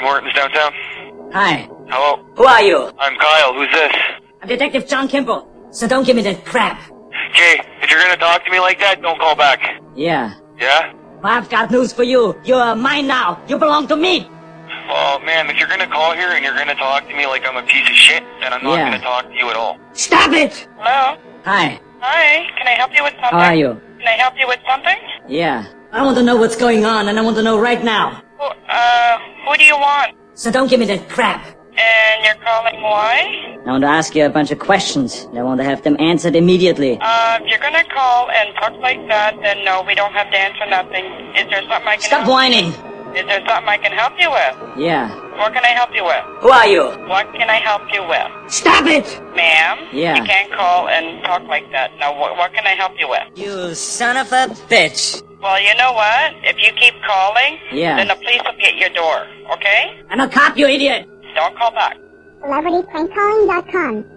Morton's downtown. Hi. Hello? Who are you? I'm Kyle. Who's this? I'm Detective John Kimball. So don't give me that crap. Jay, if you're gonna talk to me like that, don't call back. Yeah. Yeah? Well, I've got news for you. You're mine now. You belong to me. Well, man, if you're gonna call here and you're gonna talk to me like I'm a piece of shit, then I'm not gonna talk to you at all. Stop it! Hello? Hi. Hi, can I help you with something? How are you? Can I help you with something? Yeah. I want to know what's going on, and I want to know right now. Who do you want? So don't give me that crap. And you're calling why? I want to ask you a bunch of questions, and I want to have them answered immediately. If you're gonna call and talk like that, then no, we don't have to answer nothing. Is there something I can Stop whining! Is there something I can help you with? Yeah. What can I help you with? Who are you? What can I help you with? Stop it! Ma'am? Yeah. You can't call and talk like that. Now, what can I help you with? You son of a bitch. Well, you know what? If you keep calling, Yeah. then the police will be at your door, okay? I'm a cop, you idiot! Don't call back. CelebrityPrankCalling.com